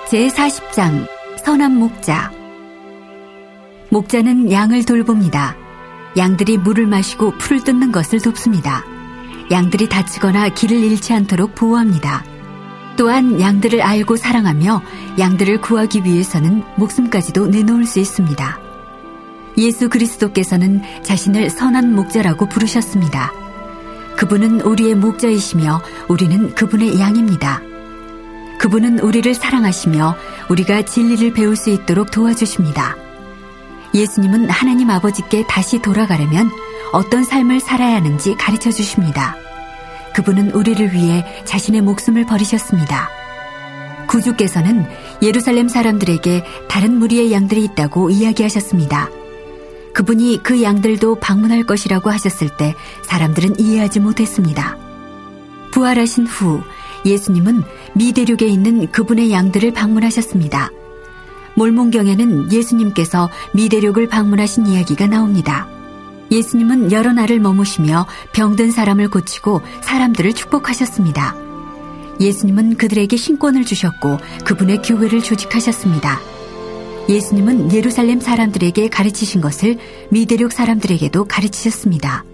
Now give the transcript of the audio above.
제40장 선한 목자. 목자는 양을 돌봅니다. 양들이 물을 마시고 풀을 뜯는 것을 돕습니다. 양들이 다치거나 길을 잃지 않도록 보호합니다. 또한 양들을 알고 사랑하며 양들을 구하기 위해서는 목숨까지도 내놓을 수 있습니다. 예수 그리스도께서는 자신을 선한 목자라고 부르셨습니다. 그분은 우리의 목자이시며 우리는 그분의 양입니다. 그분은 우리를 사랑하시며 우리가 진리를 배울 수 있도록 도와주십니다. 예수님은 하나님 아버지께 다시 돌아가려면 어떤 삶을 살아야 하는지 가르쳐 주십니다. 그분은 우리를 위해 자신의 목숨을 버리셨습니다. 구주께서는 예루살렘 사람들에게 다른 무리의 양들이 있다고 이야기하셨습니다. 그분이 그 양들도 방문할 것이라고 하셨을 때 사람들은 이해하지 못했습니다. 부활하신 후 예수님은 미대륙에 있는 그분의 양들을 방문하셨습니다. 몰몬경에는 예수님께서 미대륙을 방문하신 이야기가 나옵니다. 예수님은 여러 날을 머무시며 병든 사람을 고치고 사람들을 축복하셨습니다. 예수님은 그들에게 신권을 주셨고 그분의 교회를 조직하셨습니다. 예수님은 예루살렘 사람들에게 가르치신 것을 미대륙 사람들에게도 가르치셨습니다.